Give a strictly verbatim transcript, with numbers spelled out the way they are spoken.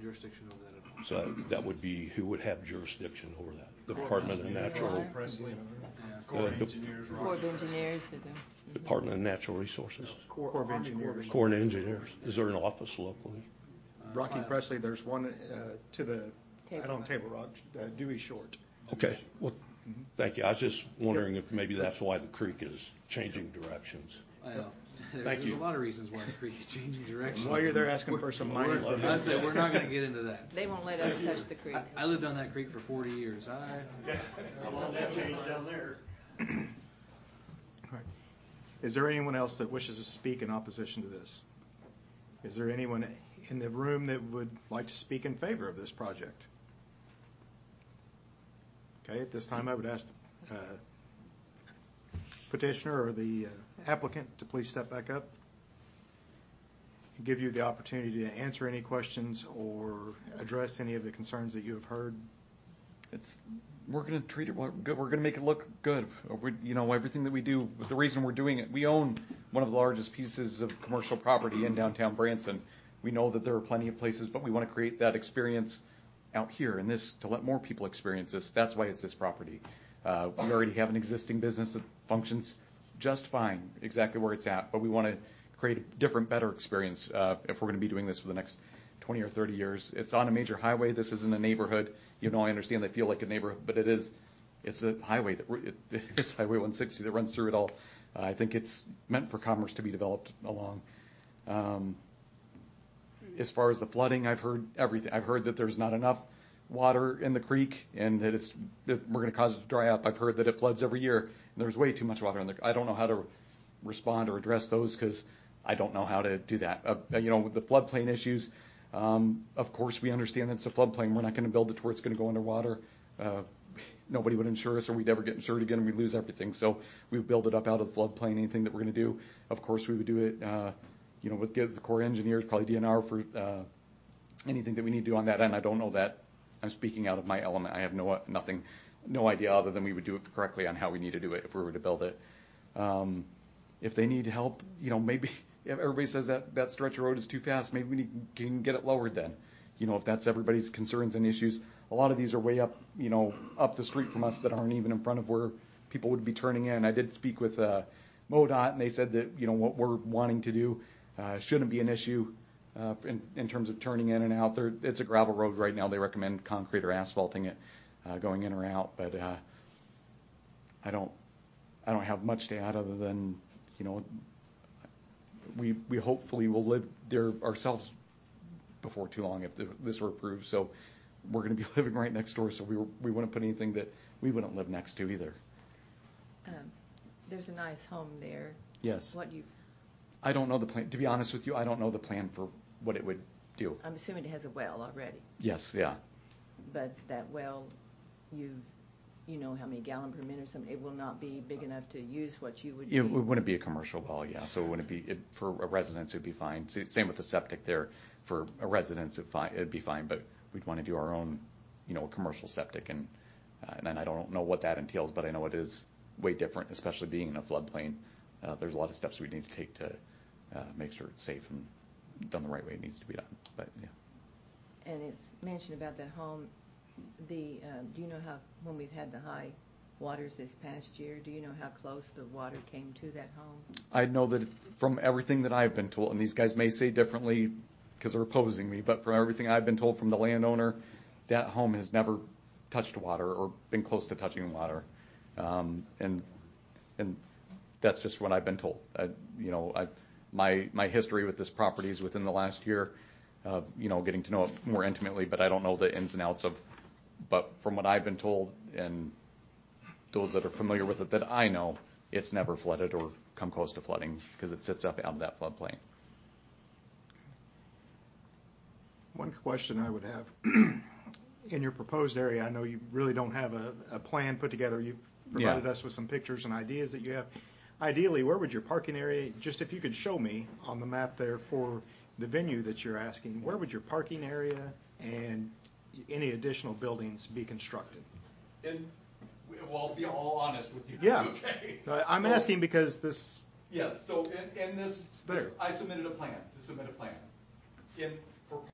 jurisdiction over that at all. So that would be, who would have jurisdiction over that? The Department of Natural, Presley, Yeah. Corps of the- Engineers. Corps of Engineers. that do. Department of Natural Resources, Corps of Engineers. Corps of Engineers. Is there an office locally? Rocky Presley, there's one uh, to the, Table out on Rock. Table Rock, uh, Dewey Short. Okay, well, thank you. I was just wondering if maybe that's why the creek is changing directions. Well, there- Thank there's you. a lot of reasons why the creek is changing direction. While you're there asking for some money. We're- I said, we're not gonna get into that. They won't let us touch the creek. I, I lived on that creek for forty years. I, How long that changed down there? Right. Is there anyone else that wishes to speak in opposition to this? Is there anyone in the room that would like to speak in favor of this project? Okay, at this time I would ask the uh, petitioner or the uh, applicant to please step back up and give you the opportunity to answer any questions or address any of the concerns that you have heard. It's we're going to treat it well- good. We're going to make it look good. We, you know, everything that we do. The reason we're doing it, we own one of the largest pieces of commercial property in downtown Branson. We know that there are plenty of places, but we want to create that experience out here and this to let more people experience this. That's why it's this property. Uh, we already have an existing business that functions just fine, exactly where it's at. But we want to create a different, better experience uh, if we're going to be doing this for the next twenty or thirty years. It's on a major highway. This isn't a neighborhood. You know, I understand they feel like a neighborhood, but it is. It's a highway that it, it's Highway one sixty that runs through it all. Uh, I think it's meant for commerce to be developed along. Um, as far as the flooding, I've heard everything. I've heard that there's not enough water in the creek and that it's that we're going to cause it to dry up. I've heard that it floods every year and there's way too much water in there. I don't know how to respond or address those because I don't know how to do that. Uh, you know, with the floodplain issues. Um, of course, we understand that it's a floodplain. We're not going to build it to where it's going to go underwater. Uh, nobody would insure us, or we'd never get insured again, and we'd lose everything. So we would build it up out of the floodplain. Anything that we're going to do, of course, we would do it. Uh, you know, with the Corps of Engineers, probably D N R for uh, anything that we need to do on that end. I don't know that. I'm speaking out of my element. I have no nothing, no idea other than we would do it correctly on how we need to do it if we were to build it. Um, if they need help, you know, maybe. If everybody says that that stretch of road is too fast, maybe we need, can get it lowered then. You know, if that's everybody's concerns and issues. A lot of these are way up, you know, up the street from us that aren't even in front of where people would be turning in. I did speak with uh, MoDOT, and they said that, you know, what we're wanting to do uh, shouldn't be an issue uh, in, in terms of turning in and out. There, it's a gravel road right now. They recommend concrete or asphalting it uh, going in or out. But uh, I don't, I don't have much to add other than, you know, we we hopefully will live there ourselves before too long if the, this were approved. So we're going to be living right next door, so we were, we wouldn't put anything that we wouldn't live next to either. Um, there's a nice home there. Yes. What you? I don't know the plan. To be honest with you, I don't know the plan for what it would do. I'm assuming it has a well already. Yes, yeah. But that well, you you know how many gallon per minute or something. It will not be big enough to use what you would. It, it wouldn't be a commercial well, yeah. So it wouldn't be it, for a residence. It'd be fine. So, same with the septic there. For a residence, it'd, fine, it'd be fine. But we'd want to do our own, you know, commercial septic, and uh, and I don't know what that entails, but I know it is way different, especially being in a floodplain. Uh, there's a lot of steps we need to take to uh, make sure it's safe and done the right way it needs to be done. But yeah. And it's mentioned about that home. The um, do you know how when we've had the high waters this past year, do you know how close the water came to that home? I know that from everything that I've been told, and these guys may say differently because they're opposing me, but from everything I've been told from the landowner, that home has never touched water or been close to touching water, um, and and that's just what I've been told. I, you know, I, my my history with this property is within the last year, of you know, getting to know it more intimately, but I don't know the ins and outs of. But from what I've been told, and those that are familiar with it that I know, it's never flooded or come close to flooding because it sits up out of that floodplain. One question I would have, in your proposed area, I know you really don't have a, a plan put together. You've provided Yeah. us with some pictures and ideas that you have. Ideally, where would your parking area, just if you could show me on the map there for the venue that you're asking, where would your parking area and any additional buildings be constructed? And well, I'll be all honest with you. Yeah. Okay. Uh, I'm So- asking because this, Yes. So in, in this, there. this, I submitted a plan to submit a plan. In